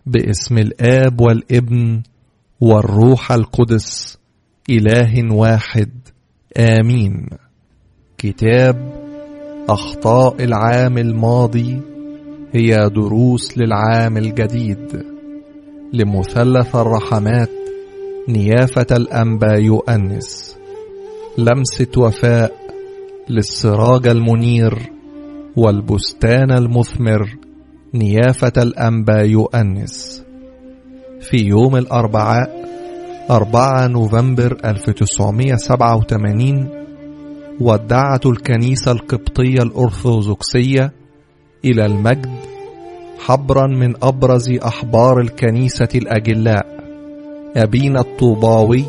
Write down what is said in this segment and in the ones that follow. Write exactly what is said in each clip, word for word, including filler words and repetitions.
باسم الآب والابن والروح القدس إله واحد آمين. كتاب أخطاء العام الماضي هي دروس للعام الجديد لمثلث الرحمات نيافة الأنبا يؤنس. لمسة وفاء للسراج المنير والبستان المثمر نيافة الأنبا يؤنس. في يوم الأربعاء أربعة نوفمبر ألف وتسعمائة وسبعة وثمانين ودعت الكنيسة القبطية الأرثوذكسية إلى المجد حبرا من أبرز أحبار الكنيسة الأجلاء أبينا الطوباوي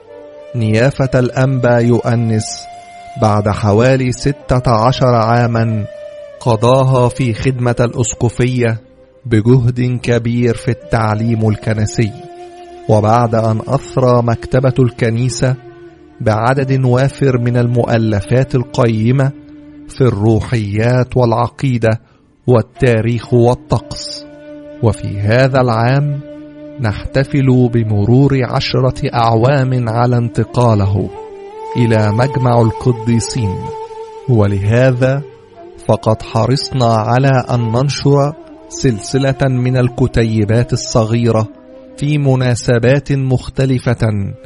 نيافة الأنبا يؤنس بعد حوالي ستة عشر عاما قضاها في خدمة الأسقفية بجهد كبير في التعليم الكنسي، وبعد أن أثرى مكتبة الكنيسة بعدد وافر من المؤلفات القيمة في الروحيات والعقيدة والتاريخ والطقس. وفي هذا العام نحتفل بمرور عشرة أعوام على انتقاله إلى مجمع القديسين، ولهذا فقد حرصنا على أن ننشر سلسلة من الكتيبات الصغيرة في مناسبات مختلفة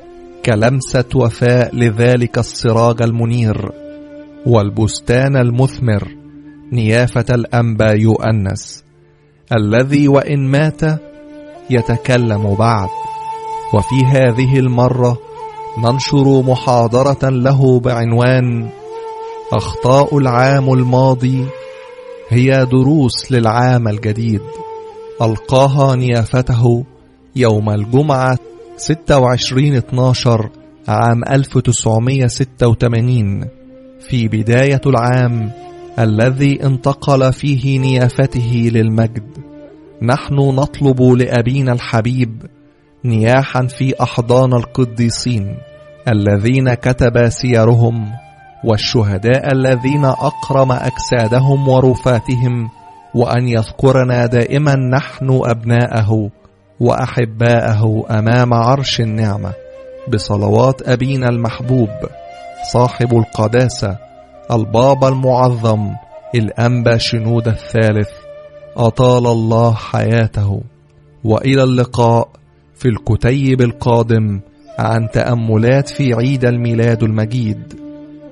كلمسة وفاء لذلك السراج المنير والبستان المثمر نيافة الأنبا يؤنس، الذي وإن مات يتكلم بعد. وفي هذه المرة ننشر محاضرة له بعنوان أخطاء العام الماضي هي دروس للعام الجديد، ألقاها نيافته يوم الجمعة ستة وعشرين اثناشر عام ألف وتسعمائة وستة وثمانين في بداية العام الذي انتقل فيه نيافته للمجد. نحن نطلب لأبينا الحبيب نياحا في أحضان القديسين الذين كتب سيرهم والشهداء الذين أكرم أجسادهم ورفاتهم، وأن يذكرنا دائما نحن أبناءه وأحباءه أمام عرش النعمة بصلوات أبينا المحبوب صاحب القداسة البابا المعظم الأنبا شنود الثالث أطال الله حياته. وإلى اللقاء في الكتيب القادم عن تأملات في عيد الميلاد المجيد،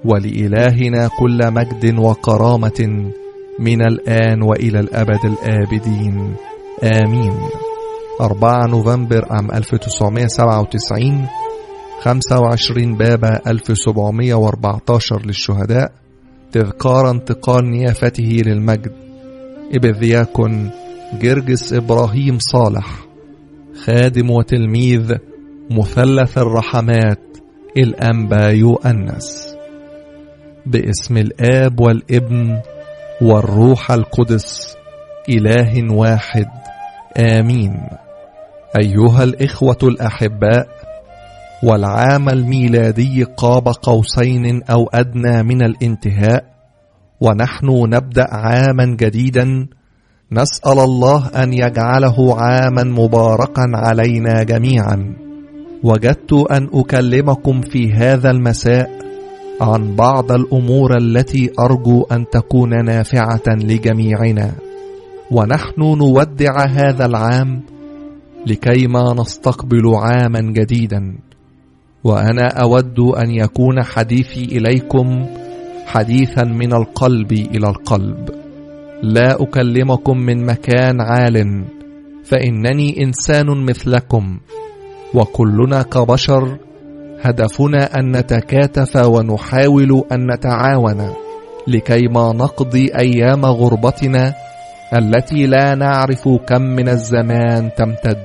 ولإلهنا كل مجد وكرامة من الآن وإلى الأبد الآبدين آمين. أربعة نوفمبر عام ألف وتسعمائة وسبعة وتسعين، خمسة وعشرين بابا ألف وسبعمائة وأربعة عشر للشهداء، تذكار انتقال نيافته للمجد إبذياكون جرجس إبراهيم صالح، خادم وتلميذ مثلث الرحمات الأنبا يؤنس. باسم الآب والابن والروح القدس إله واحد آمين. أيها الإخوة الأحباء، والعام الميلادي قاب قوسين أو أدنى من الانتهاء، ونحن نبدأ عاما جديدا نسأل الله أن يجعله عاما مباركا علينا جميعا. وجدت أن أكلمكم في هذا المساء عن بعض الأمور التي أرجو أن تكون نافعة لجميعنا، ونحن نودع هذا العام لكيما نستقبل عاما جديدا. وأنا أود أن يكون حديثي إليكم حديثا من القلب إلى القلب، لا أكلمكم من مكان عال، فإنني إنسان مثلكم، وكلنا كبشر هدفنا أن نتكاتف ونحاول أن نتعاون لكيما نقضي أيام غربتنا التي لا نعرف كم من الزمان تمتد،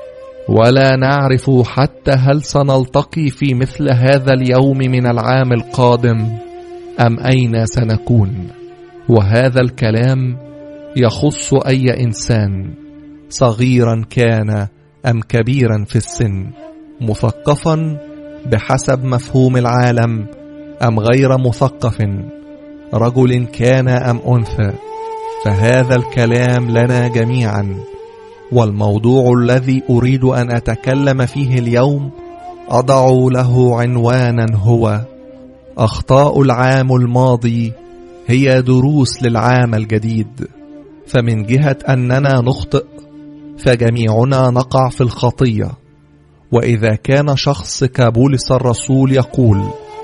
ولا نعرف حتى هل سنلتقي في مثل هذا اليوم من العام القادم أم أين سنكون. وهذا الكلام يخص أي إنسان صغيرا كان أم كبيرا في السن، مثقفا بحسب مفهوم العالم أم غير مثقف، رجل كان أم أنثى، فهذا الكلام لنا جميعا، والموضوع الذي أريد أن أتكلم فيه اليوم أضع له عنوانا هو أخطاء العام الماضي هي دروس للعام الجديد. فمن جهة أننا نخطئ فجميعنا نقع في الخطية، وإذا كان شخص كبولس الرسول يقول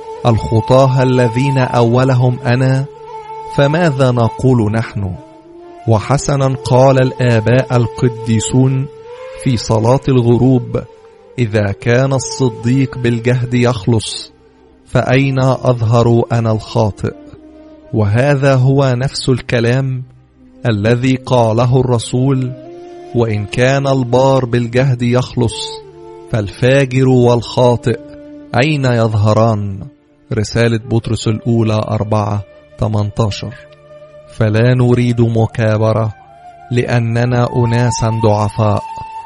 الخطاة الذين أولهم أنا، فماذا نقول نحن؟ وحسنا قال الآباء القديسون في صلاة الغروب: إذا كان الصديق بالجهد يخلص فأين أظهر أنا الخاطئ؟ وهذا هو نفس الكلام الذي قاله الرسول: وإن كان البار بالجهد يخلص فالفاجر والخاطئ أين يظهران؟ رسالة بطرس الأولى أربعة ثمانية عشر. فلا نريد مكابرة لأننا أناسا ضعفاء،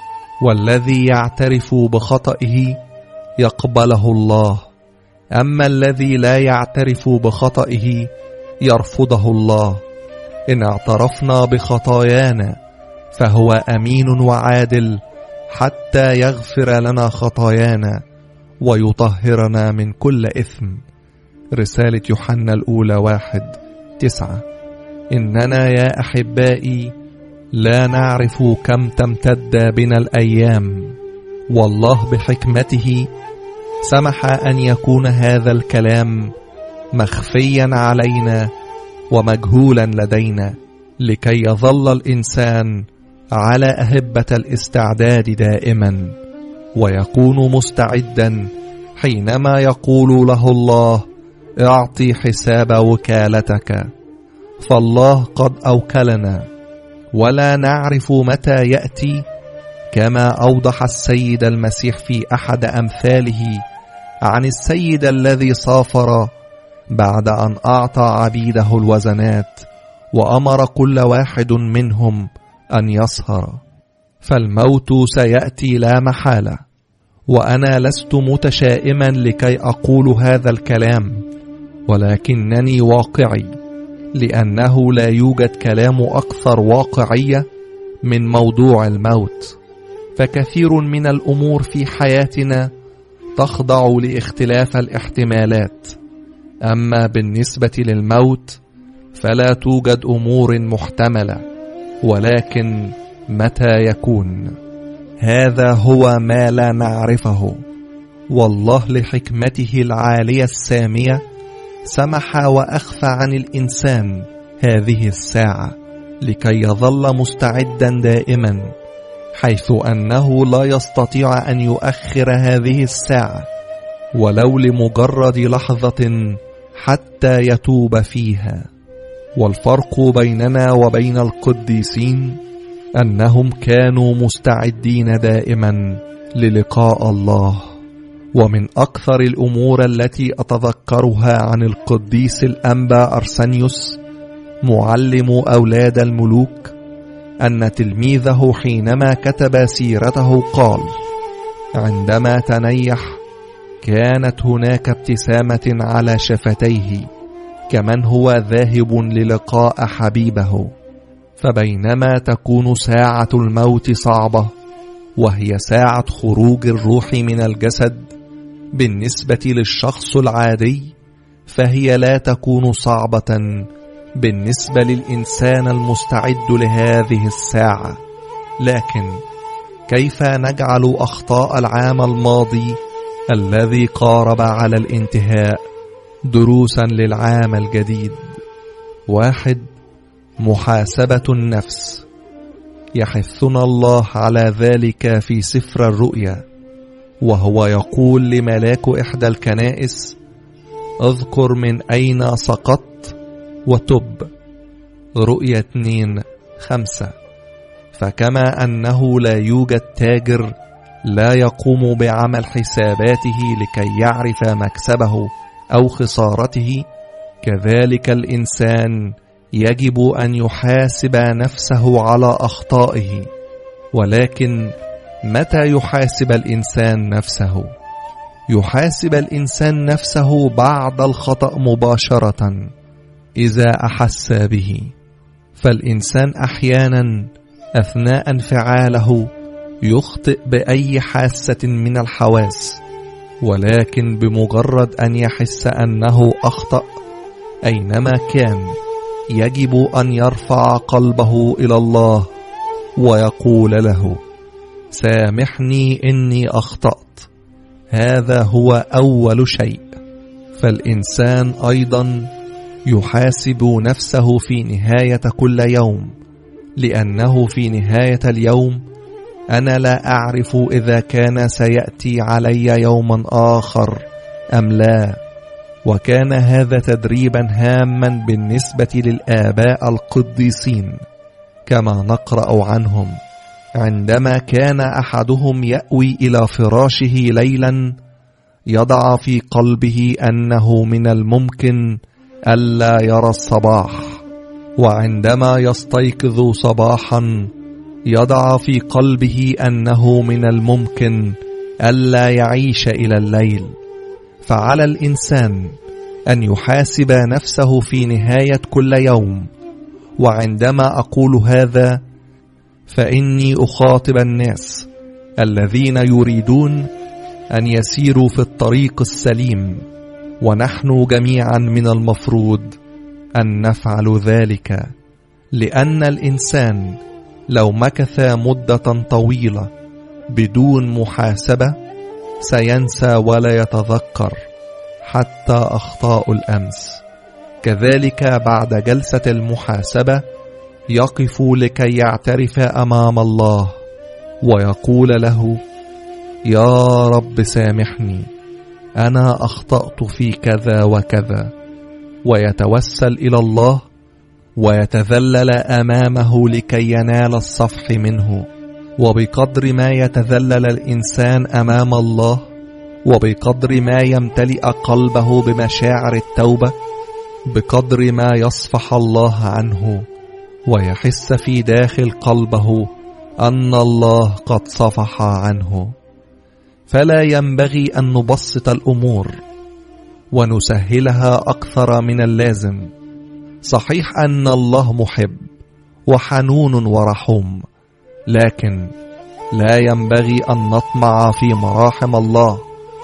والذي يعترف بخطئه يقبله الله، أما الذي لا يعترف بخطئه يرفضه الله. إن اعترفنا بخطايانا فهو أمين وعادل حتى يغفر لنا خطايانا ويطهرنا من كل إثم. رسالة يوحنا الأولى واحد تسعة. إننا يا أحبائي لا نعرف كم تمتد بنا الأيام، والله بحكمته سمح أن يكون هذا الكلام مخفيا علينا ومجهولا لدينا، لكي يظل الإنسان على أهبة الاستعداد دائما، ويكون مستعدا حينما يقول له الله: اعطي حساب وكالتك. فالله قد أوكلنا ولا نعرف متى يأتي، كما أوضح السيد المسيح في أحد أمثاله عن السيد الذي سافر بعد أن أعطى عبيده الوزنات وأمر كل واحد منهم أن يسهر. فالموت سيأتي لا محالة، وأنا لست متشائما لكي أقول هذا الكلام، ولكنني واقعي، لأنه لا يوجد كلام أكثر واقعية من موضوع الموت. فكثير من الأمور في حياتنا تخضع لاختلاف الاحتمالات، أما بالنسبة للموت فلا توجد أمور محتملة، ولكن متى يكون. هذا هو ما لا نعرفه، والله لحكمته العالية السامية سمح وأخفى عن الإنسان هذه الساعة لكي يظل مستعدا دائما، حيث أنه لا يستطيع أن يؤخر هذه الساعة ولو لمجرد لحظة حتى يتوب فيها. والفرق بيننا وبين القديسين أنهم كانوا مستعدين دائما للقاء الله. ومن أكثر الأمور التي أتذكرها عن القديس الأنبا أرسنيوس معلم أولاد الملوك أن تلميذه حينما كتب سيرته قال: عندما تنيح كانت هناك ابتسامة على شفتيه كمن هو ذاهب للقاء حبيبه. فبينما تكون ساعة الموت صعبة، وهي ساعة خروج الروح من الجسد بالنسبة للشخص العادي، فهي لا تكون صعبة بالنسبة للإنسان المستعد لهذه الساعة. لكن كيف نجعل أخطاء العام الماضي الذي قارب على الانتهاء دروسا للعام الجديد؟ واحد، محاسبة النفس. يحثنا الله على ذلك في سفر الرؤيا، وهو يقول لملاك إحدى الكنائس: اذكر من أين سقطت وتب. رؤيا اثنين خمسة. فكما أنه لا يوجد تاجر لا يقوم بعمل حساباته لكي يعرف مكسبه أو خسارته، كذلك الإنسان يجب أن يحاسب نفسه على أخطائه. ولكن متى يحاسب الإنسان نفسه؟ يحاسب الإنسان نفسه بعد الخطأ مباشرة إذا أحس به. فالإنسان أحيانا أثناء انفعاله يخطئ بأي حاسة من الحواس، ولكن بمجرد أن يحس أنه أخطأ أينما كان يجب أن يرفع قلبه إلى الله ويقول له: سامحني إني أخطأت. هذا هو أول شيء. فالإنسان أيضا يحاسب نفسه في نهاية كل يوم، لأنه في نهاية اليوم أنا لا أعرف إذا كان سيأتي علي يوما آخر أم لا. وكان هذا تدريبا هاما بالنسبة للآباء القديسين، كما نقرأ عنهم عندما كان أحدهم يأوي إلى فراشه ليلا يضع في قلبه أنه من الممكن ألا يرى الصباح، وعندما يستيقظ صباحا يضع في قلبه أنه من الممكن ألا يعيش إلى الليل. فعلى الإنسان أن يحاسب نفسه في نهاية كل يوم. وعندما أقول هذا فإني أخاطب الناس الذين يريدون أن يسيروا في الطريق السليم، ونحن جميعا من المفروض أن نفعل ذلك، لأن الإنسان لو مكث مدة طويلة بدون محاسبة سينسى ولا يتذكر حتى أخطاء الأمس. كذلك بعد جلسة المحاسبة يقف لكي يعترف أمام الله ويقول له: يا رب سامحني، أنا أخطأت في كذا وكذا، ويتوسل إلى الله ويتذلل أمامه لكي ينال الصفح منه. وبقدر ما يتذلل الإنسان أمام الله، وبقدر ما يمتلئ قلبه بمشاعر التوبة، بقدر ما يصفح الله عنه ويحس في داخل قلبه أن الله قد صفح عنه. فلا ينبغي أن نبسط الأمور ونسهلها أكثر من اللازم. صحيح أن الله محب وحنون ورحوم، لكن لا ينبغي أن نطمع في مراحم الله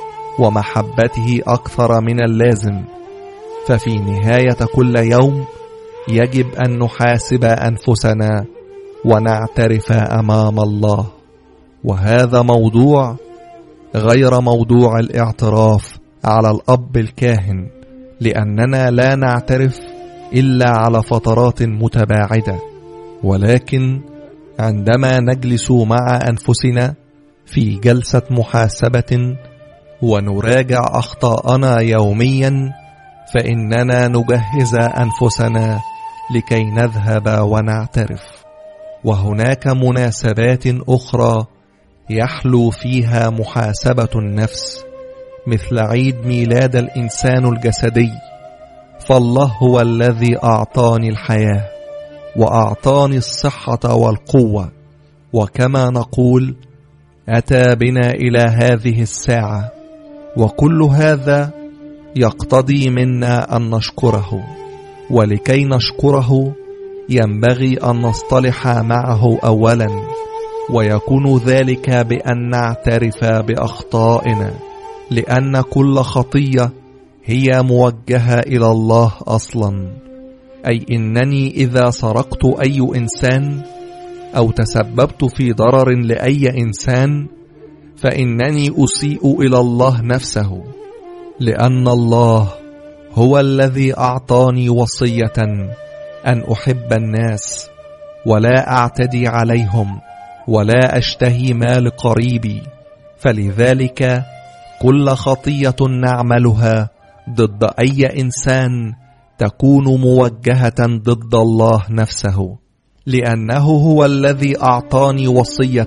ومحبته أكثر من اللازم. ففي نهاية كل يوم يجب أن نحاسب أنفسنا ونعترف أمام الله. وهذا موضوع غير موضوع الاعتراف على الأب الكاهن، لأننا لا نعترف إلا على فترات متباعدة، ولكن عندما نجلس مع أنفسنا في جلسة محاسبة ونراجع أخطاءنا يوميا، فإننا نجهز أنفسنا لكي نذهب ونعترف. وهناك مناسبات أخرى يحلو فيها محاسبة النفس، مثل عيد ميلاد الإنسان الجسدي. فالله هو الذي أعطاني الحياة وأعطاني الصحة والقوة، وكما نقول أتى بنا إلى هذه الساعة، وكل هذا يقتضي منا أن نشكره. ولكي نشكره ينبغي أن نصطلح معه أولا، ويكون ذلك بأن نعترف بأخطائنا، لأن كل خطية هي موجهة إلى الله أصلا. أي إنني إذا سرقت أي إنسان أو تسببت في ضرر لأي إنسان فإنني أسيء إلى الله نفسه، لأن الله هو الذي أعطاني وصية أن أحب الناس ولا أعتدي عليهم ولا أشتهي مال قريبي. فلذلك كل خطية نعملها ضد أي إنسان تكون موجهة ضد الله نفسه، لأنه هو الذي أعطاني وصية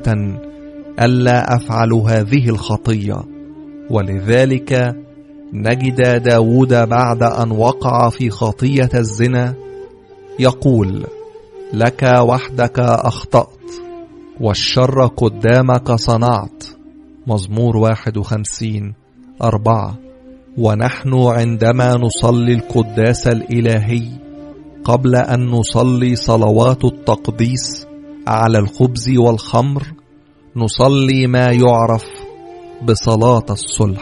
ألا أفعل هذه الخطية. ولذلك نجد داود بعد أن وقع في خطية الزنا يقول: لك وحدك أخطأت والشر قدامك صنعت. مزمور واحد وخمسين أربعة. ونحن عندما نصلي القداس الإلهي قبل أن نصلي صلوات التقديس على الخبز والخمر نصلي ما يعرف بصلاة الصلح،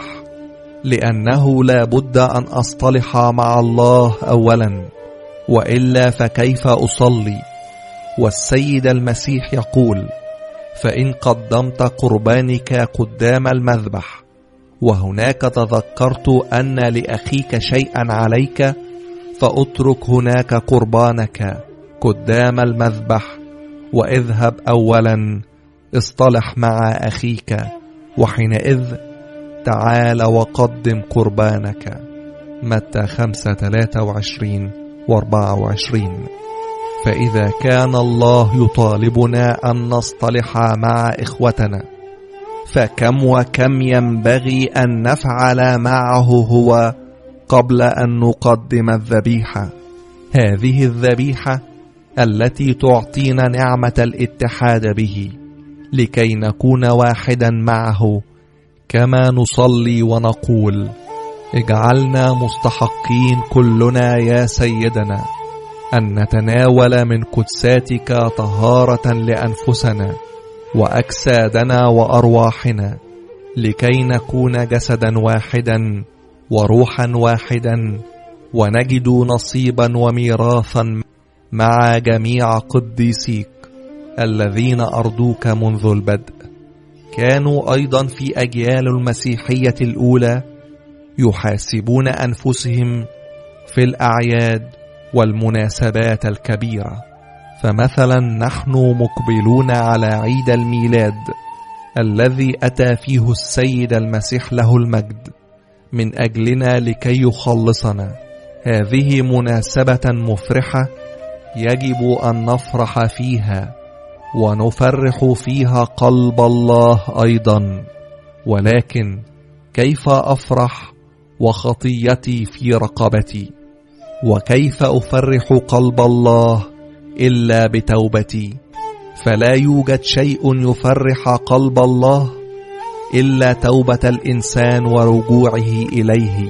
لأنه لا بد أن أصطلح مع الله أولا، وإلا فكيف أصلي؟ والسيد المسيح يقول: فإن قدمت قربانك قدام المذبح وهناك تذكرت أن لأخيك شيئا عليك، فأترك هناك قربانك قدام المذبح، واذهب أولا اصطلح مع أخيك، وحينئذ تعال وقدم قربانك. متى خمسة ثلاثة وعشرين واربعة وعشرين. فإذا كان الله يطالبنا أن نصطلح مع إخوتنا، فكم وكم ينبغي أن نفعل معه هو قبل أن نقدم الذبيحة، هذه الذبيحة التي تعطينا نعمة الاتحاد به، لكي نكون واحدا معه، كما نصلي ونقول: اجعلنا مستحقين كلنا يا سيدنا أن نتناول من قدساتك طهارة لأنفسنا وأجسادنا وأرواحنا، لكي نكون جسدا واحدا وروحا واحدا، ونجد نصيبا وميراثا مع جميع قديسيك الذين أرضوك منذ البدء. كانوا أيضا في أجيال المسيحية الأولى يحاسبون أنفسهم في الأعياد والمناسبات الكبيرة، فمثلا نحن مقبلون على عيد الميلاد الذي أتى فيه السيد المسيح له المجد من أجلنا لكي يخلصنا. هذه مناسبة مفرحة يجب أن نفرح فيها ونفرح فيها قلب الله أيضا، ولكن كيف أفرح وخطيتي في رقبتي؟ وكيف أفرح قلب الله إلا بتوبتي؟ فلا يوجد شيء يفرح قلب الله إلا توبة الإنسان ورجوعه إليه،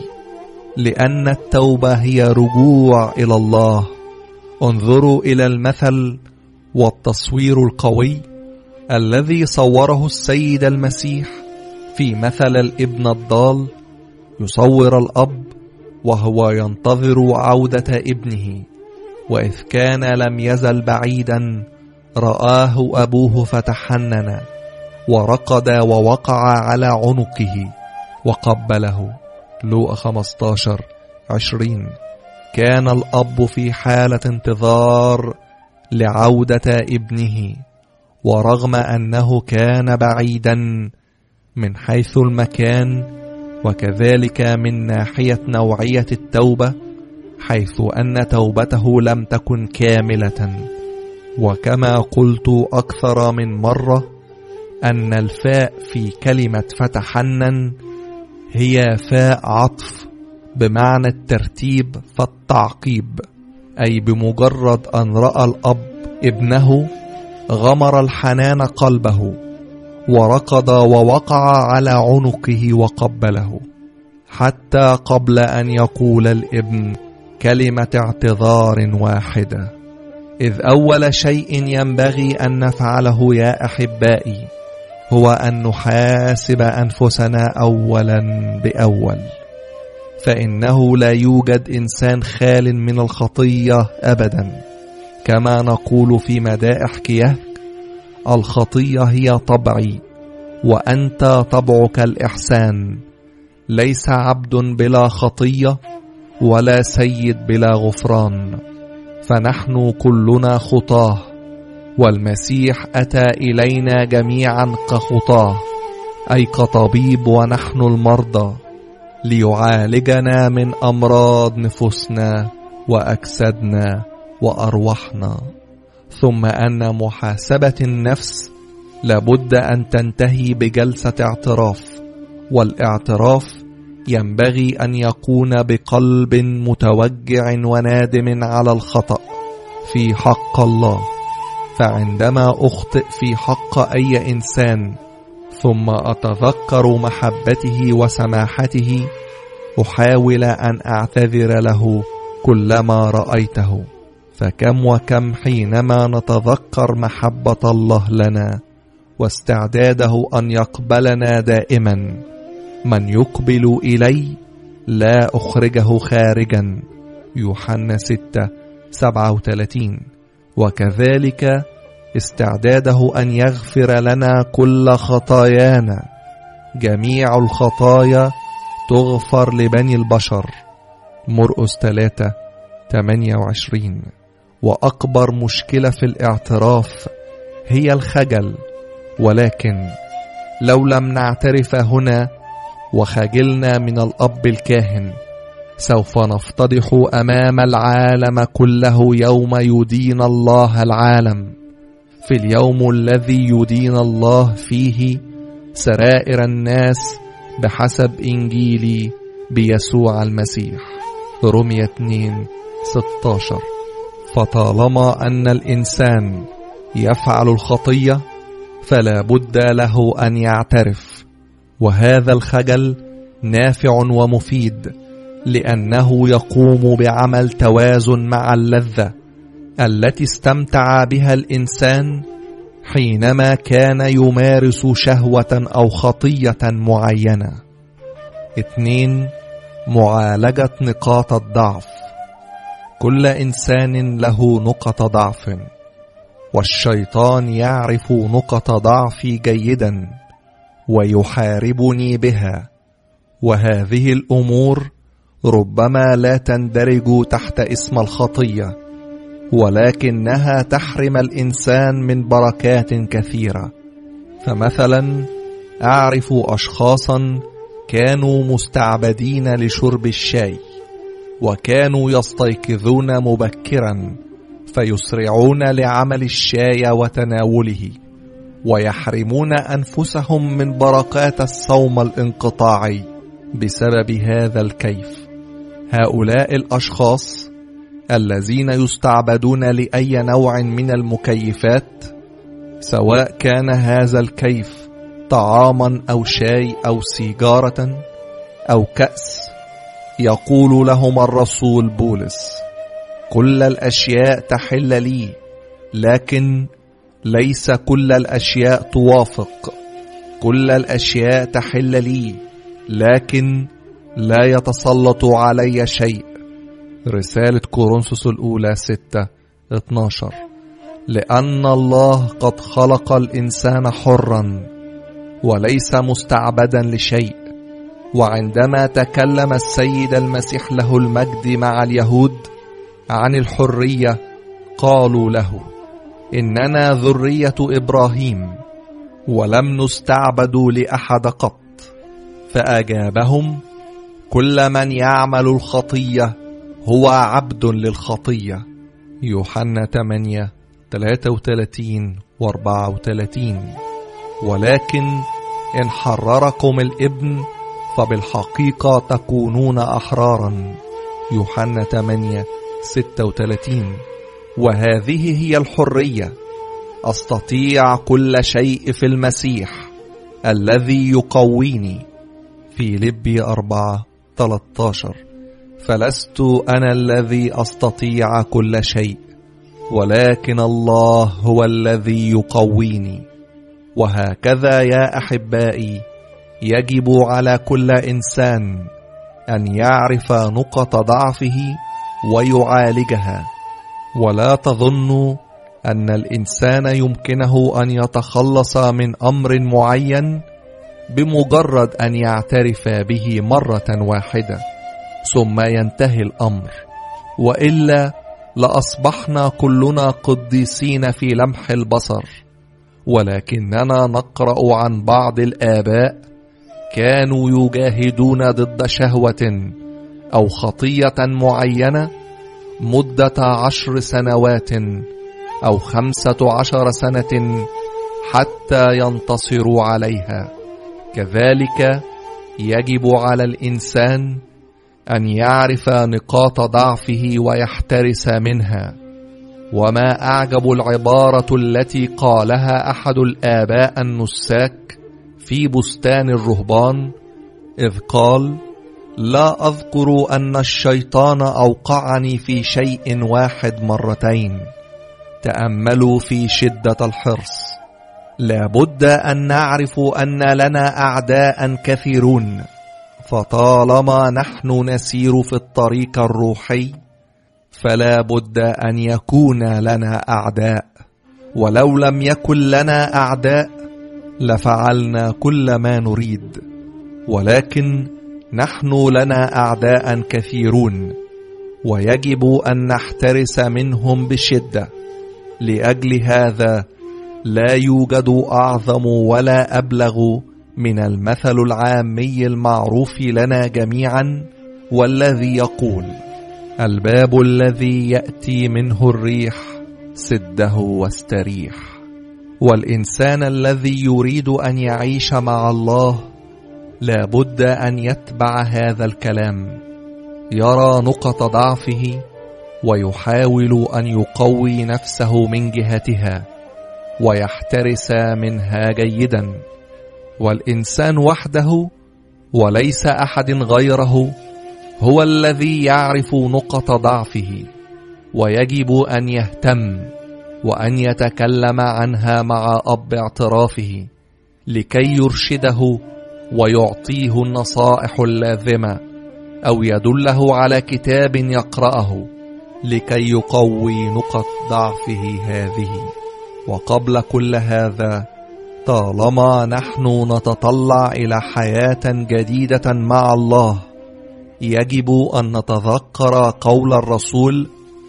لأن التوبة هي رجوع إلى الله. انظروا إلى المثل والتصوير القوي الذي صوره السيد المسيح في مثل الابن الضال. يصور الأب وهو ينتظر عودة ابنه، وإذ كان لم يزل بعيدا رآه أبوه فتحنن ورقد ووقع على عنقه وقبله. لوقا خمسة عشر عشرين. كان الأب في حالة انتظار لعودة ابنه، ورغم أنه كان بعيدا من حيث المكان، وكذلك من ناحية نوعية التوبة، حيث أن توبته لم تكن كاملة. وكما قلت أكثر من مرة أن الفاء في كلمة فتحنن هي فاء عطف بمعنى الترتيب فالتعقيب، أي بمجرد أن رأى الأب ابنه غمر الحنان قلبه وركض ووقع على عنقه وقبله، حتى قبل أن يقول الابن كلمة اعتذار واحدة. إذ أول شيء ينبغي أن نفعله يا أحبائي هو أن نحاسب أنفسنا أولا بأول، فإنه لا يوجد إنسان خال من الخطية أبدا. كما نقول في مدائح كيهك: الخطية هي طبعي وأنت طبعك الإحسان. ليس عبد بلا خطية ولا سيد بلا غفران، فنحن كلنا خطاه، والمسيح أتى إلينا جميعا كخطاه، أي كطبيب ونحن المرضى، ليعالجنا من أمراض نفوسنا وأجسادنا وأرواحنا. ثم أن محاسبة النفس لابد أن تنتهي بجلسة اعتراف، والاعتراف ينبغي أن يكون بقلب متوجع وندم على الخطأ في حق الله. فعندما أخطئ في حق أي إنسان ثم أتذكر محبته وسماحته، أحاول أن أعتذر له كلما رأيته، فكم وكم حينما نتذكر محبة الله لنا واستعداده أن يقبلنا دائما. من يقبل إلي لا أخرجه خارجا، يوحنا ستة سبعة وثلاثين. وكذلك استعداده أن يغفر لنا كل خطايانا. جميع الخطايا تغفر لبني البشر، مرقس ثلاثة ثمانية وعشرين. وأكبر مشكلة في الاعتراف هي الخجل، ولكن لو لم نعترف هنا وخجلنا من الأب الكاهن سوف نفتضح أمام العالم كله يوم يدين الله العالم، في اليوم الذي يدين الله فيه سرائر الناس بحسب إنجيلي بيسوع المسيح، رومية اثنين ستة عشر. فطالما أن الإنسان يفعل الخطية فلا بد له أن يعترف، وهذا الخجل نافع ومفيد لأنه يقوم بعمل توازن مع اللذة التي استمتع بها الإنسان حينما كان يمارس شهوة أو خطية معينة. اثنين، معالجة نقاط الضعف. كل إنسان له نقط ضعف، والشيطان يعرف نقط ضعفي جيدا ويحاربني بها، وهذه الأمور ربما لا تندرج تحت اسم الخطية، ولكنها تحرم الإنسان من بركات كثيرة. فمثلا أعرف أشخاصا كانوا مستعبدين لشرب الشاي، وكانوا يستيقظون مبكرا فيسرعون لعمل الشاي وتناوله، ويحرمون أنفسهم من بركات الصوم الانقطاعي بسبب هذا الكيف. هؤلاء الأشخاص الذين يستعبدون لأي نوع من المكيفات، سواء كان هذا الكيف طعاما أو شاي أو سيجارة أو كأس، يقول لهم الرسول بولس: كل الأشياء تحل لي، لكن ليس كل الأشياء توافق. كل الأشياء تحل لي، لكن لا يتسلط علي شيء. رسالة كورنثوس الأولى ستة اثنا عشر. لأن الله قد خلق الإنسان حرا وليس مستعبدا لشيء. وعندما تكلم السيد المسيح له المجد مع اليهود عن الحرية، قالوا له: إننا ذرية إبراهيم ولم نستعبد لأحد قط. فأجابهم: كل من يعمل الخطية هو عبد للخطية. يوحنا ثمانية ثلاثة وثلاثين وأربعة وثلاثين. ولكن إن حرركم الابن فبالحقيقة تكونون أحرارا. يوحنا ثمانية ستة وثلاثين. وهذه هي الحرية: أستطيع كل شيء في المسيح الذي يقويني. فيليبي أربعة ثلاثة عشر. فلست أنا الذي أستطيع كل شيء، ولكن الله هو الذي يقويني. وهكذا يا أحبائي، يجب على كل إنسان أن يعرف نقط ضعفه ويعالجها. ولا تظنوا أن الإنسان يمكنه أن يتخلص من أمر معين بمجرد أن يعترف به مرة واحدة ثم ينتهي الأمر، وإلا لأصبحنا كلنا قديسين في لمح البصر. ولكننا نقرأ عن بعض الآباء كانوا يجاهدون ضد شهوة أو خطية معينة مدة عشر سنوات أو خمسة عشر سنة حتى ينتصروا عليها. كذلك يجب على الإنسان أن يعرف نقاط ضعفه ويحترس منها. وما أعجب العبارة التي قالها أحد الآباء النساك في بستان الرهبان، إذ قال: لا أذكر أن الشيطان أوقعني في شيء واحد مرتين. تأملوا في شدة الحرص. لا بد أن نعرف أن لنا أعداء كثيرون، فطالما نحن نسير في الطريق الروحي فلا بد أن يكون لنا أعداء. ولو لم يكن لنا أعداء لفعلنا كل ما نريد، ولكن نحن لنا أعداء كثيرون ويجب أن نحترس منهم بشدة. لأجل هذا لا يوجد أعظم ولا أبلغ من المثل العامي المعروف لنا جميعا، والذي يقول: الباب الذي يأتي منه الريح سده واستريح. والإنسان الذي يريد أن يعيش مع الله لا بد أن يتبع هذا الكلام، يرى نقط ضعفه ويحاول أن يقوي نفسه من جهتها ويحترس منها جيدا. والإنسان وحده وليس أحد غيره هو الذي يعرف نقط ضعفه، ويجب أن يهتم وأن يتكلم عنها مع أب اعترافه لكي يرشده ويعطيه النصائح اللازمة، أو يدله على كتاب يقرأه لكي يقوي نقط ضعفه هذه. وقبل كل هذا، طالما نحن نتطلع إلى حياة جديدة مع الله، يجب أن نتذكر قول الرسول: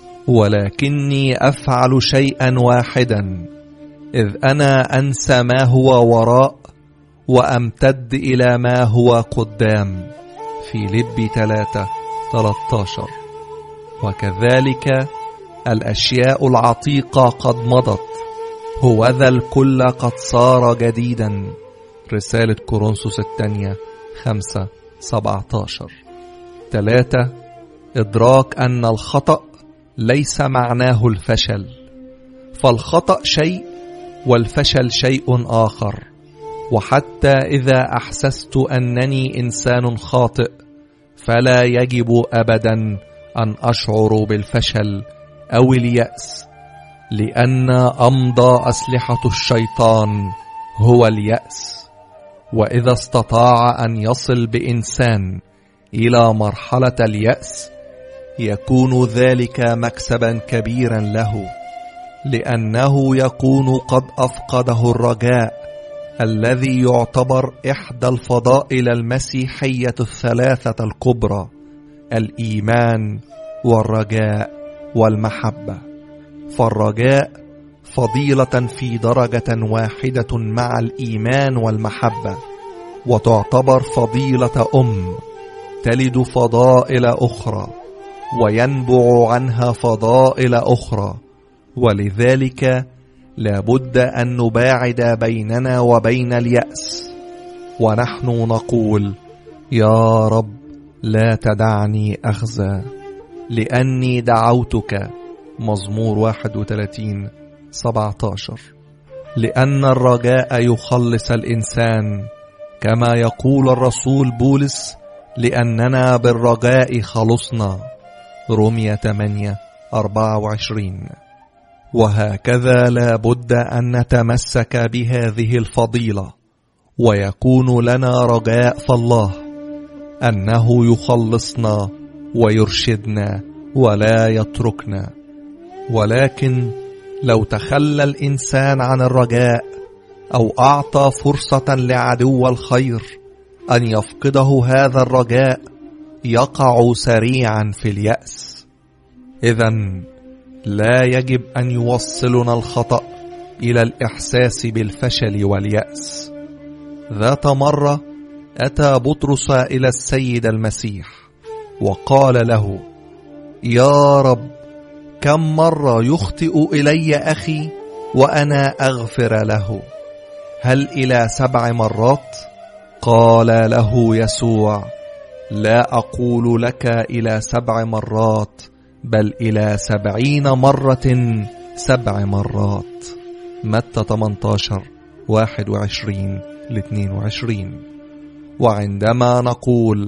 ولكني أفعل شيئا واحدا، إذ أنا أنسى ما هو وراء وأمتد إلى ما هو قدام. فيليبي ثلاثة ثلاثة عشر. وكذلك الأشياء العتيقة قد مضت، هوذا الكل قد صار جديدا. رسالة كورنثوس الثانية خمسة سبعة عشر. ثلاثة، إدراك أن الخطأ ليس معناه الفشل، فالخطأ شيء والفشل شيء آخر. وحتى إذا أحسست أنني إنسان خاطئ فلا يجب أبدا أن أشعر بالفشل أو اليأس، لأن أمضى أسلحة الشيطان هو اليأس. وإذا استطاع أن يصل بإنسان إلى مرحلة اليأس يكون ذلك مكسبا كبيرا له، لأنه يكون قد أفقده الرجاء الذي يعتبر إحدى الفضائل المسيحية الثلاثة الكبرى: الإيمان والرجاء والمحبة. فالرجاء فضيلة في درجة واحدة مع الإيمان والمحبة، وتعتبر فضيلة أم تلد فضائل أخرى وينبع عنها فضائل أخرى. ولذلك لا بد أن نباعد بيننا وبين اليأس، ونحن نقول: يا رب لا تدعني أخزى لأني دعوتك. مزمور واحد وثلاثين سبعة عشر. لأن الرجاء يخلص الإنسان، كما يقول الرسول بولس: لأننا بالرجاء خلصنا. رومية ثمانية أربعة وعشرين. وهكذا لا بد أن نتمسك بهذه الفضيلة، ويكون لنا رجاء في الله أنه يخلصنا ويرشدنا ولا يتركنا. ولكن لو تخلى الإنسان عن الرجاء أو أعطى فرصة لعدو الخير أن يفقده هذا الرجاء يقع سريعا في اليأس. إذن لا يجب أن يوصلنا الخطأ إلى الإحساس بالفشل واليأس. ذات مرة أتى بطرس إلى السيد المسيح وقال له: يا رب، كم مرة يخطئ إلي أخي وأنا أغفر له؟ هل إلى سبع مرات؟ قال له يسوع: لا أقول لك إلى سبع مرات، بل إلى سبعين مرة سبع مرات. متى ثمانية عشر واحد وعشرين لاثنين وعشرين. وعندما نقول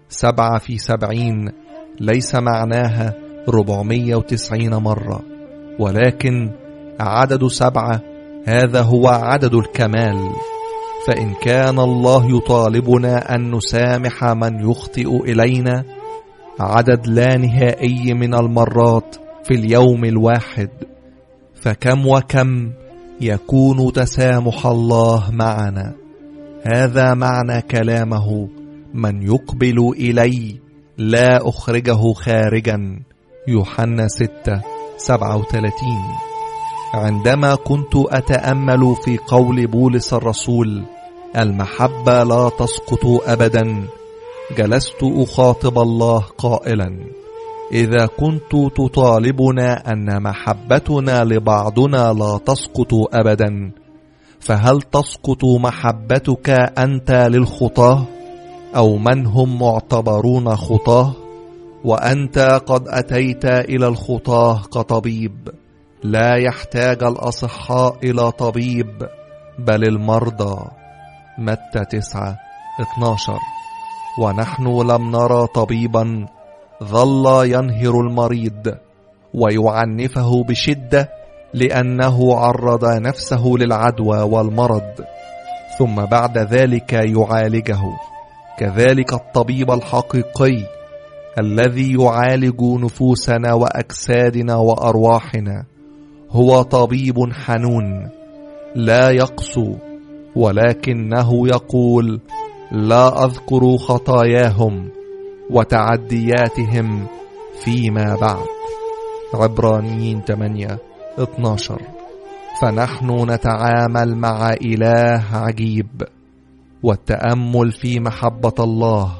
سبعة في سبعين ليس معناها ربعمية وتسعين مرة، ولكن عدد سبعة هذا هو عدد الكمال. فإن كان الله يطالبنا أن نسامح من يخطئ إلينا عدد لا نهائي من المرات في اليوم الواحد، فكم وكم يكون تسامح الله معنا. هذا معنى كلامه: من يقبل إلي لا أخرجه خارجا، يوحنا ستة سبعة وثلاثين. عندما كنت أتأمل في قول بولس الرسول المحبة لا تسقط أبدا، جلست أخاطب الله قائلا: إذا كنت تطالبنا أن محبتنا لبعضنا لا تسقط أبدا، فهل تسقط محبتك أنت للخطاة أو من هم معتبرون خطاة؟ وأنت قد أتيت إلى الخطاة كطبيب. لا يحتاج الأصحاء إلى طبيب بل المرضى. متى تسعة اثناشر. ونحن لم نرى طبيبا ظل ينهر المريض ويعنفه بشدة لأنه عرض نفسه للعدوى والمرض، ثم بعد ذلك يعالجه. كذلك الطبيب الحقيقي الذي يعالج نفوسنا وأجسادنا وأرواحنا هو طبيب حنون لا يقسو، ولكنه يقول: لا أذكر خطاياهم وتعدياتهم فيما بعد. عبرانيين ثمانية اثناشر. فنحن نتعامل مع إله عجيب، والتأمل في محبة الله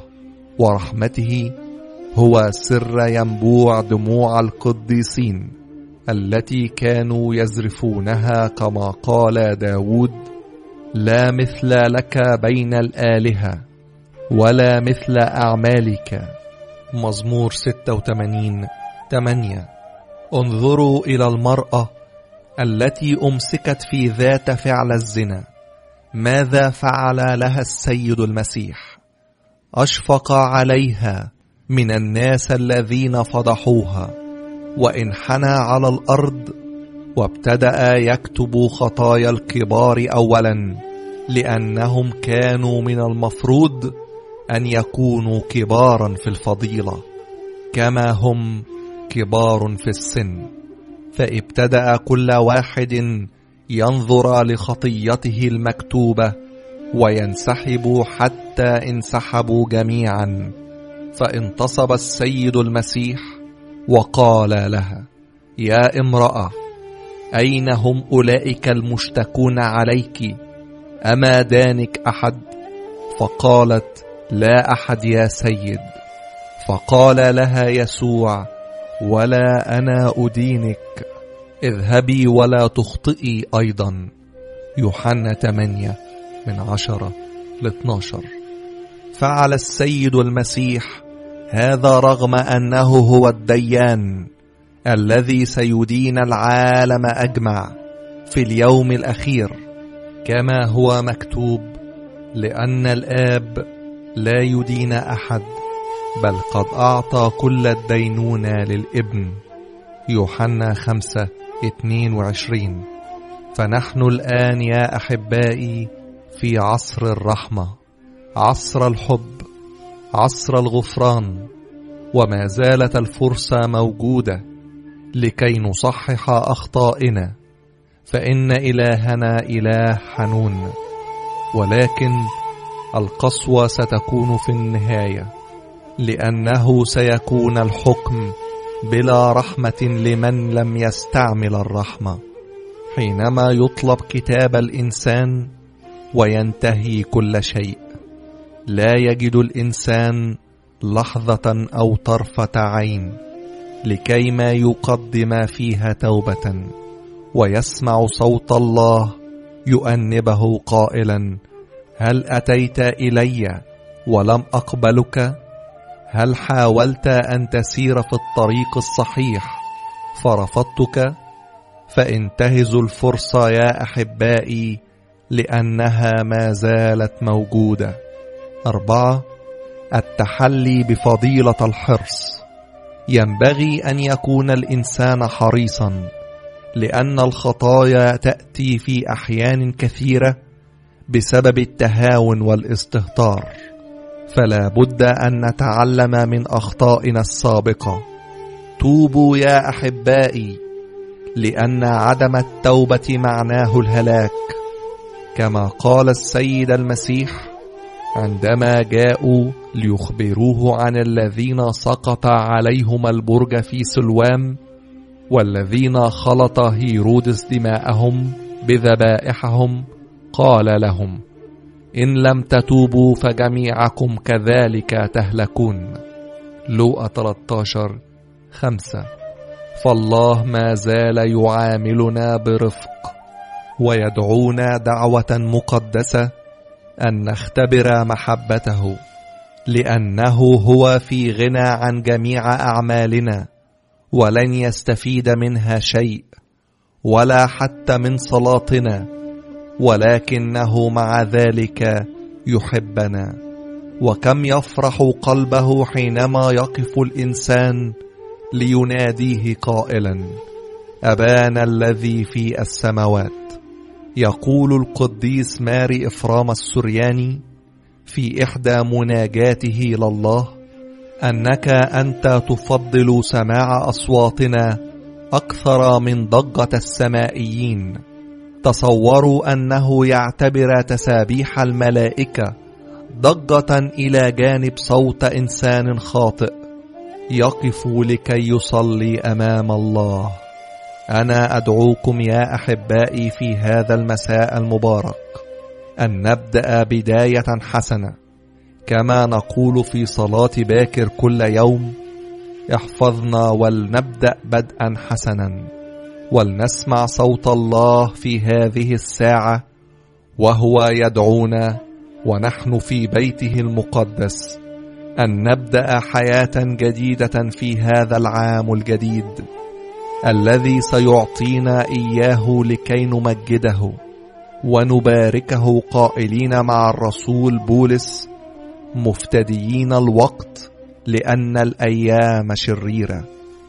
ورحمته هو سر ينبوع دموع القديسين التي كانوا يزرفونها، كما قال داود: لا مثل لك بين الآلهة ولا مثل أعمالك. مزمور ستة وثمانين ثمانية. انظروا إلى المرأة التي أمسكت في ذات فعل الزنا، ماذا فعل لها السيد المسيح؟ أشفق عليها من الناس الذين فضحوها، وانحنى على الأرض وابتدأ يكتب خطايا الكبار أولا، لأنهم كانوا من المفروض أن يكونوا كبارا في الفضيلة كما هم كبار في السن. فابتدأ كل واحد ينظر لخطيته المكتوبة وينسحب حتى انسحبوا جميعا. فانتصب السيد المسيح وقال لها: يا امرأة، أين هم أولئك المشتكون عليك؟ أما دانك أحد؟ فقالت: لا أحد يا سيد. فقال لها يسوع: ولا أنا أدينك، اذهبي ولا تخطئي أيضا. يوحنا ثمانية من عشرة لاثناشر. فعل السيد المسيح هذا رغم أنه هو الديان الذي سيدين العالم أجمع في اليوم الأخير، كما هو مكتوب: لأن الآب لا يدين أحد بل قد أعطى كل الدينونة للابن. يوحنا خمسة اثنين وعشرين. فنحن الآن يا أحبائي في عصر الرحمة، عصر الحب، عصر الغفران، وما زالت الفرصة موجودة لكي نصحح أخطائنا، فإن إلهنا إله حنون، ولكن القسوة ستكون في النهاية، لأنه سيكون الحكم بلا رحمة لمن لم يستعمل الرحمة، حينما يطلب كتاب الإنسان وينتهي كل شيء. لا يجد الإنسان لحظة أو طرفة عين لكيما يقدم فيها توبة، ويسمع صوت الله يؤنبه قائلا: هل أتيت إلي ولم أقبلك؟ هل حاولت أن تسير في الطريق الصحيح فرفضتك؟ فانتهزوا الفرصة يا أحبائي، لأنها ما زالت موجودة. أربعة. التحلي بفضيلة الحرص. ينبغي أن يكون الإنسان حريصا، لأن الخطايا تأتي في أحيان كثيرة بسبب التهاون والاستهتار، فلا بد أن نتعلم من أخطائنا السابقة. توبوا يا أحبائي، لأن عدم التوبة معناه الهلاك، كما قال السيد المسيح عندما جاءوا ليخبروه عن الذين سقط عليهم البرج في سلوام، والذين خلط هيرودس دماءهم بذبائحهم، قال لهم: إن لم تتوبوا فجميعكم كذلك تهلكون. لوقا ثلاثة عشر خمسة. فالله ما زال يعاملنا برفق ويدعونا دعوة مقدسة أن نختبر محبته، لأنه هو في غنى عن جميع أعمالنا، ولن يستفيد منها شيء ولا حتى من صلاتنا، ولكنه مع ذلك يحبنا. وكم يفرح قلبه حينما يقف الإنسان ليناديه قائلا: أبانا الذي في السماوات. يقول القديس ماري إفرام السرياني في إحدى مناجاته لله: أنك أنت تفضل سماع أصواتنا أكثر من ضجة السمائيين. تصوروا أنه يعتبر تسابيح الملائكة ضجة إلى جانب صوت إنسان خاطئ يقف لكي يصلي أمام الله. أنا أدعوكم يا أحبائي في هذا المساء المبارك أن نبدأ بداية حسنة، كما نقول في صلاة باكر كل يوم: احفظنا ولنبدأ بدءا حسنا. ولنسمع صوت الله في هذه الساعة وهو يدعونا ونحن في بيته المقدس أن نبدأ حياة جديدة في هذا العام الجديد الذي سيعطينا إياه لكي نمجده ونباركه، قائلين مع الرسول بولس: مفتديين الوقت لأن الأيام شريرة.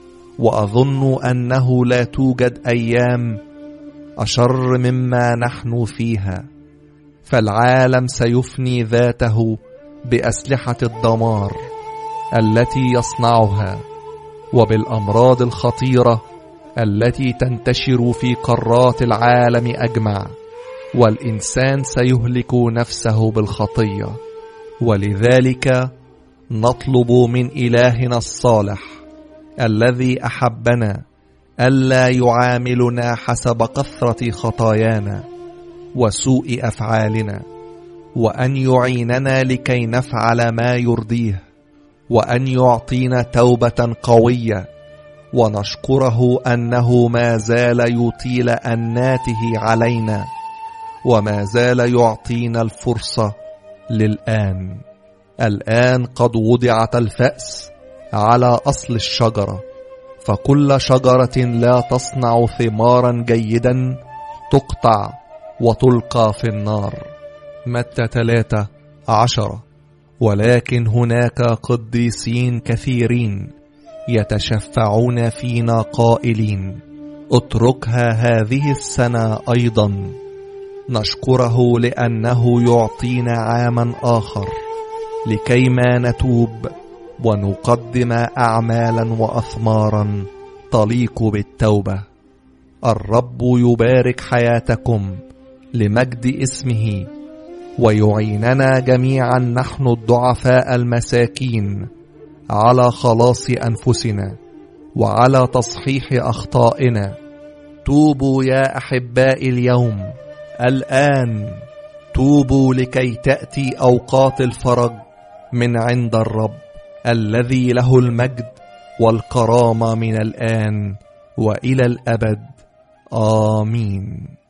وأظن أنه لا توجد أيام أشر مما نحن فيها، فالعالم سيفني ذاته بأسلحة الدمار التي يصنعها، وبالأمراض الخطيرة التي تنتشر في قارات العالم أجمع، والإنسان سيهلك نفسه بالخطية. ولذلك نطلب من إلهنا الصالح الذي أحبنا ألا يعاملنا حسب كثرة خطايانا وسوء أفعالنا، وأن يعيننا لكي نفعل ما يرضيه، وأن يعطينا توبة قوية، ونشكره أنه ما زال يطيل أناته علينا، وما زال يعطينا الفرصة للآن. الآن قد وضعت الفأس على أصل الشجرة، فكل شجرة لا تصنع ثمارا جيدا تقطع وتلقى في النار. متى ثلاثة عشرة. ولكن هناك قديسين كثيرين يتشفعون فينا قائلين: اتركها هذه السنة أيضا. نشكره لأنه يعطينا عاما آخر لكيما نتوب ونقدم أعمالا وأثمارا تليق بالتوبة. الرب يبارك حياتكم لمجد اسمه، ويعيننا جميعا نحن الضعفاء المساكين على خلاص أنفسنا وعلى تصحيح أخطائنا. توبوا يا أحبائي اليوم، الآن توبوا لكي تأتي أوقات الفرج من عند الرب الذي له المجد والكرامة من الآن وإلى الأبد. آمين.